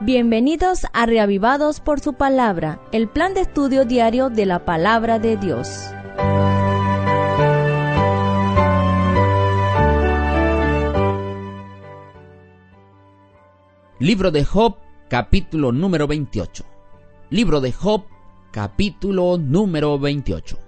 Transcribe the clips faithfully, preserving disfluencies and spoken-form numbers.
Bienvenidos a Reavivados por su Palabra, el plan de estudio diario de la Palabra de Dios. Libro de Job, capítulo número veintiocho. Libro de Job, capítulo número veintiocho.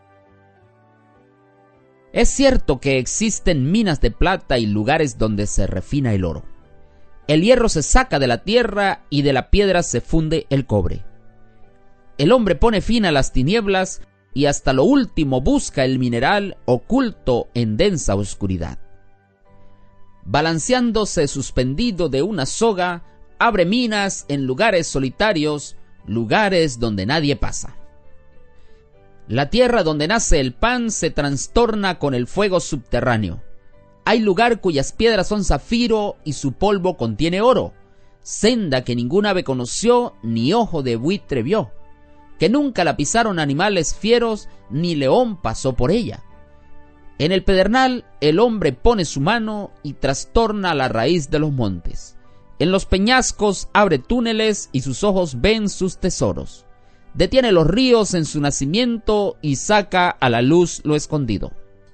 Es cierto que existen minas de plata y lugares donde se refina el oro. El hierro se saca de la tierra y de la piedra se funde el cobre. El hombre pone fin a las tinieblas y hasta lo último busca el mineral oculto en densa oscuridad. Balanceándose suspendido de una soga, abre minas en lugares solitarios, lugares donde nadie pasa. La tierra donde nace el pan se trastorna con el fuego subterráneo. Hay lugar cuyas piedras son zafiro y su polvo contiene oro, senda que ningún ave conoció ni ojo de buitre vio, que nunca la pisaron animales fieros ni león pasó por ella. En el pedernal el hombre pone su mano y trastorna la raíz de los montes. En los peñascos abre túneles y sus ojos ven sus tesoros. Detiene los ríos en su nacimiento y saca a la luz lo escondido.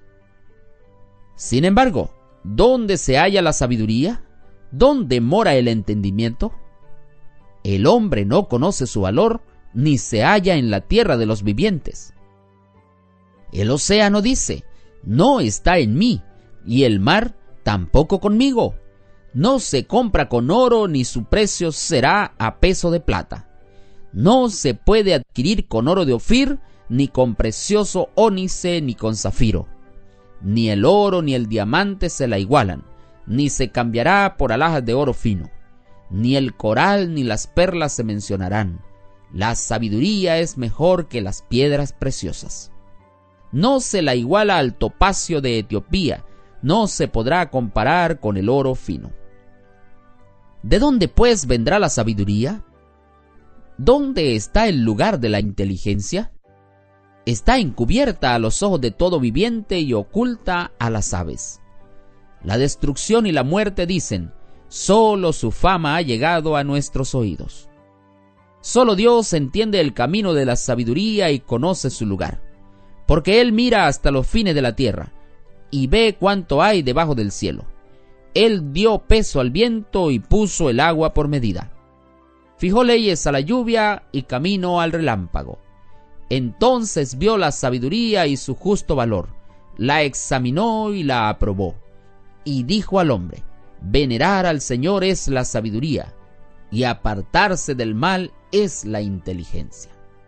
Sin embargo, ¿dónde se halla la sabiduría? ¿Dónde mora el entendimiento? El hombre no conoce su valor, ni se halla en la tierra de los vivientes. El océano dice: no está en mí, y el mar tampoco conmigo. No se compra con oro, ni su precio será a peso de plata. No se puede adquirir con oro de Ofir, ni con precioso ónice, ni con zafiro. Ni el oro ni el diamante se la igualan, ni se cambiará por alhajas de oro fino. Ni el coral ni las perlas se mencionarán. La sabiduría es mejor que las piedras preciosas. No se la iguala al topacio de Etiopía, no se podrá comparar con el oro fino. ¿De dónde pues vendrá la sabiduría? ¿Dónde está el lugar de la inteligencia? Está encubierta a los ojos de todo viviente y oculta a las aves. La destrucción y la muerte dicen: solo su fama ha llegado a nuestros oídos. Solo Dios entiende el camino de la sabiduría y conoce su lugar, porque Él mira hasta los fines de la tierra y ve cuánto hay debajo del cielo. Él dio peso al viento y puso el agua por medida. Fijó leyes a la lluvia y camino al relámpago. Entonces vio la sabiduría y su justo valor, la examinó y la aprobó. Y dijo al hombre: venerar al Señor es la sabiduría, y apartarse del mal es la inteligencia.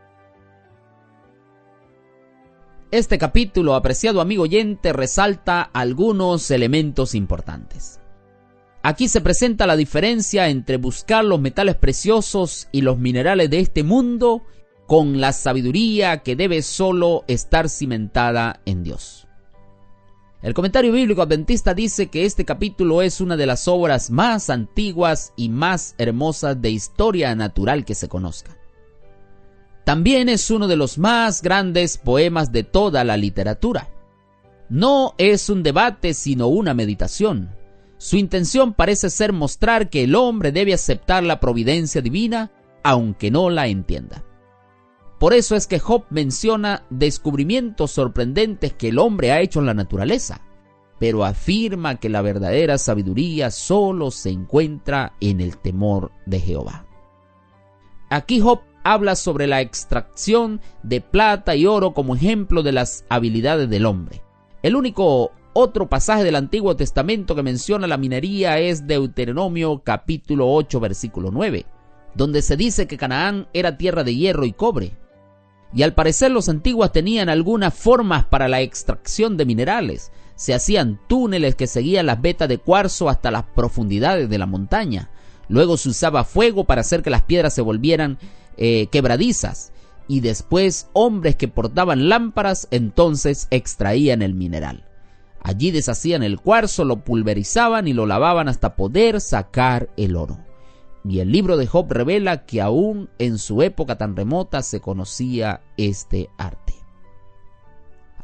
Este capítulo, apreciado amigo oyente, resalta algunos elementos importantes. Aquí se presenta la diferencia entre buscar los metales preciosos y los minerales de este mundo con la sabiduría que debe solo estar cimentada en Dios. El comentario bíblico adventista dice que este capítulo es una de las obras más antiguas y más hermosas de historia natural que se conozca. También es uno de los más grandes poemas de toda la literatura. No es un debate, sino una meditación. Su intención parece ser mostrar que el hombre debe aceptar la providencia divina, aunque no la entienda. Por eso es que Job menciona descubrimientos sorprendentes que el hombre ha hecho en la naturaleza, pero afirma que la verdadera sabiduría solo se encuentra en el temor de Jehová. Aquí Job habla sobre la extracción de plata y oro como ejemplo de las habilidades del hombre. El único otro pasaje del Antiguo Testamento que menciona la minería es Deuteronomio capítulo ocho versículo nueve, donde se dice que Canaán era tierra de hierro y cobre. Y al parecer los antiguos tenían algunas formas para la extracción de minerales. Se hacían túneles que seguían las vetas de cuarzo hasta las profundidades de la montaña. Luego se usaba fuego para hacer que las piedras se volvieran eh, quebradizas. Y después hombres que portaban lámparas entonces extraían el mineral. Allí deshacían el cuarzo, lo pulverizaban y lo lavaban hasta poder sacar el oro. Y el libro de Job revela que aún en su época tan remota se conocía este arte.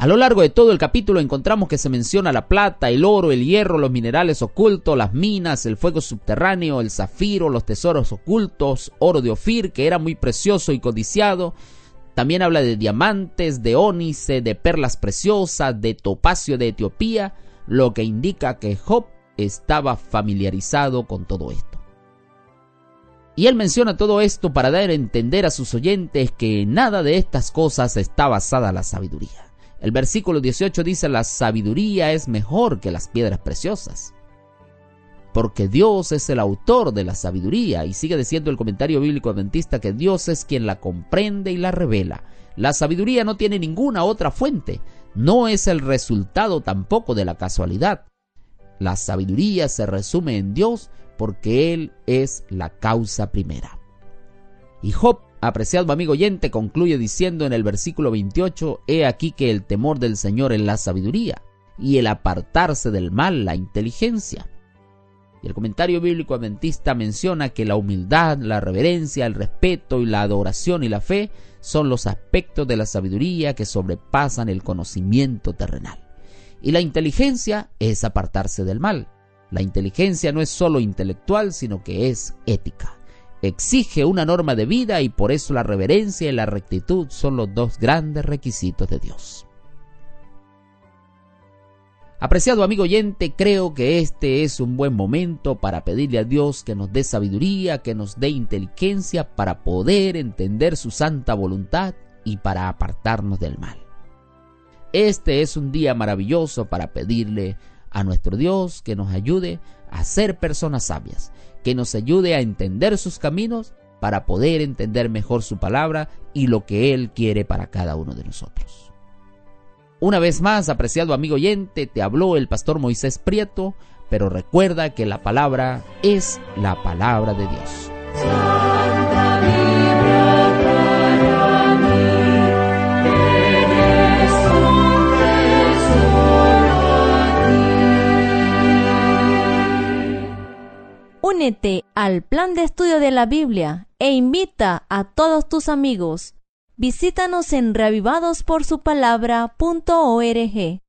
A lo largo de todo el capítulo encontramos que se menciona la plata, el oro, el hierro, los minerales ocultos, las minas, el fuego subterráneo, el zafiro, los tesoros ocultos, oro de Ofir, que era muy precioso y codiciado. También habla de diamantes, de ónice, de perlas preciosas, de topacio de Etiopía, lo que indica que Job estaba familiarizado con todo esto. Y él menciona todo esto para dar a entender a sus oyentes que nada de estas cosas está basada en la sabiduría. El versículo dieciocho dice: la sabiduría es mejor que las piedras preciosas, porque Dios es el autor de la sabiduría. Y sigue diciendo el comentario bíblico adventista que Dios es quien la comprende y la revela. La sabiduría no tiene ninguna otra fuente, no es el resultado tampoco de la casualidad. La sabiduría se resume en Dios porque Él es la causa primera. Y Job, apreciado amigo oyente, concluye diciendo en el versículo veintiocho: he aquí que el temor del Señor es la sabiduría, y el apartarse del mal la inteligencia. Y el comentario bíblico adventista menciona que la humildad, la reverencia, el respeto y la adoración y la fe son los aspectos de la sabiduría que sobrepasan el conocimiento terrenal. Y la inteligencia es apartarse del mal. La inteligencia no es solo intelectual, sino que es ética. Exige una norma de vida, y por eso la reverencia y la rectitud son los dos grandes requisitos de Dios. Apreciado amigo oyente, creo que este es un buen momento para pedirle a Dios que nos dé sabiduría, que nos dé inteligencia para poder entender su santa voluntad y para apartarnos del mal. Este es un día maravilloso para pedirle a nuestro Dios que nos ayude a ser personas sabias, que nos ayude a entender sus caminos para poder entender mejor su palabra y lo que Él quiere para cada uno de nosotros. Una vez más, apreciado amigo oyente, te habló el pastor Moisés Prieto, pero recuerda que la palabra es la palabra de Dios. Santa Biblia para mí, eres un tesoro a ti. Únete al plan de estudio de la Biblia e invita a todos tus amigos. Visítanos en reavivados por su palabra punto org.